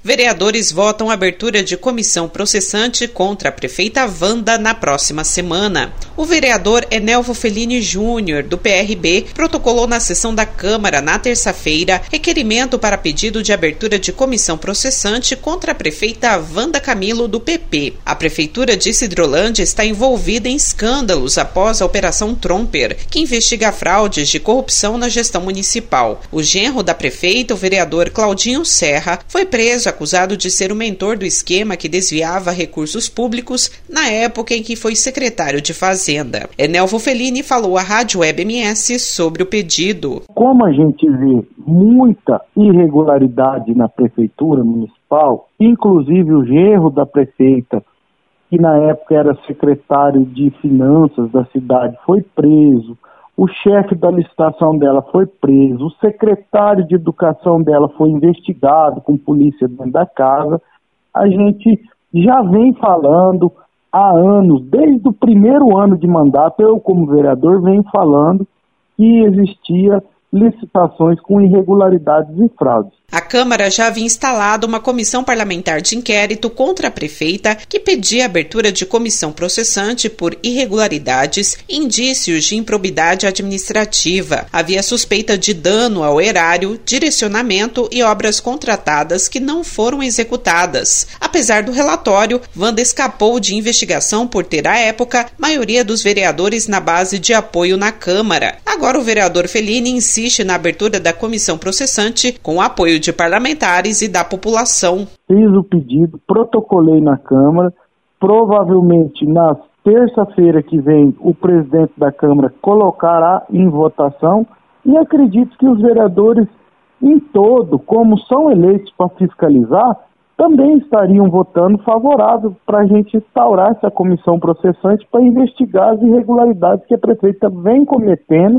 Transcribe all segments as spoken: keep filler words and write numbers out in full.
Vereadores votam abertura de comissão processante contra a prefeita Wanda na próxima semana. O vereador Enelvo Fellini Júnior, do P R B, protocolou na sessão da Câmara na terça-feira requerimento para pedido de abertura de comissão processante contra a prefeita Wanda Camilo, do P P. A Prefeitura de Sidrolândia está envolvida em escândalos após a Operação Tromper, que investiga fraudes de corrupção na gestão municipal. O genro da prefeita, o vereador Claudinho Serra, foi preso acusado de ser o mentor do esquema que desviava recursos públicos na época em que foi secretário de Fazenda. Enelvo Fellini falou à Rádio Web M S sobre o pedido. Como a gente vê muita irregularidade na prefeitura municipal, inclusive o genro da prefeita, que na época era secretário de finanças da cidade, foi preso. O chefe da licitação dela foi preso, o secretário de educação dela foi investigado com polícia dentro da casa. A gente já vem falando há anos, desde o primeiro ano de mandato, eu como vereador venho falando que existia licitações com irregularidades e fraudes. A Câmara já havia instalado uma comissão parlamentar de inquérito contra a prefeita que pedia a abertura de comissão processante por irregularidades e indícios de improbidade administrativa. Havia suspeita de dano ao erário, direcionamento e obras contratadas que não foram executadas. Apesar do relatório, Wanda escapou de investigação por ter, à época, maioria dos vereadores na base de apoio na Câmara. Agora o vereador Fellini insiste na abertura da comissão processante com o apoio de parlamentares e da população. Fiz o pedido, protocolei na Câmara, provavelmente na terça-feira que vem o presidente da Câmara colocará em votação e acredito que os vereadores em todo, como são eleitos para fiscalizar, também estariam votando favorável para a gente instaurar essa comissão processante para investigar as irregularidades que a prefeita vem cometendo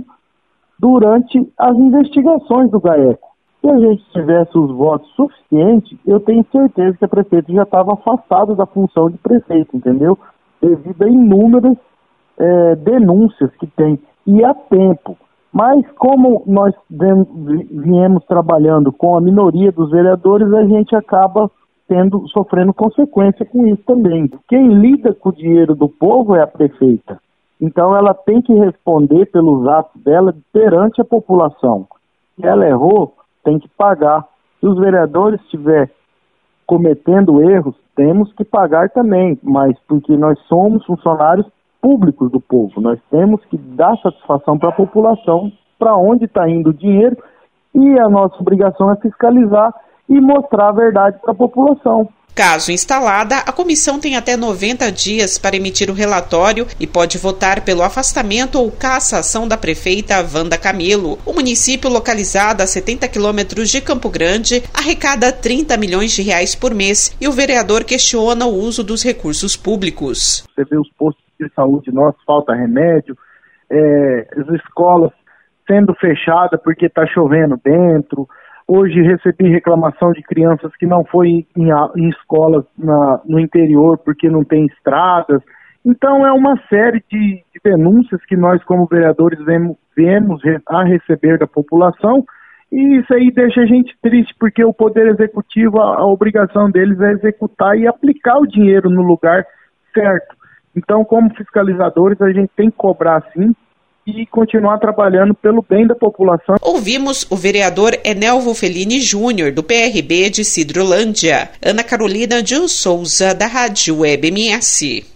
durante as investigações do GAECO. Se a gente tivesse os votos suficientes, eu tenho certeza que a prefeita já estava afastada da função de prefeito, entendeu? Devido a inúmeras é, denúncias que tem, e há tempo. Mas como nós viemos trabalhando com a minoria dos vereadores, a gente acaba tendo, sofrendo consequência com isso também. Quem lida com o dinheiro do povo é a prefeita. Então ela tem que responder pelos atos dela perante a população. Se ela errou, tem que pagar. Se os vereadores estiverem cometendo erros, temos que pagar também, mas porque nós somos funcionários públicos do povo, nós temos que dar satisfação para a população, para onde está indo o dinheiro, e a nossa obrigação é fiscalizar e mostrar a verdade para a população. Caso instalada, a comissão tem até noventa dias para emitir o relatório e pode votar pelo afastamento ou cassação da prefeita Wanda Camilo. O município, localizado a setenta quilômetros de Campo Grande, arrecada trinta milhões de reais por mês e o vereador questiona o uso dos recursos públicos. Você vê os postos de saúde nossos, falta remédio, é, as escolas sendo fechadas porque está chovendo dentro. Hoje recebi reclamação de crianças que não foi em, em escolas na, no interior porque não tem estradas. Então é uma série de, de denúncias que nós como vereadores vemos, vemos a receber da população e isso aí deixa a gente triste porque o Poder Executivo, a, a obrigação deles é executar e aplicar o dinheiro no lugar certo. Então como fiscalizadores a gente tem que cobrar sim e continuar trabalhando pelo bem da população. Ouvimos o vereador Enelvo Fellini Júnior, do P R B de Sidrolândia. Ana Carolina de Souza, da Rádio Web M S.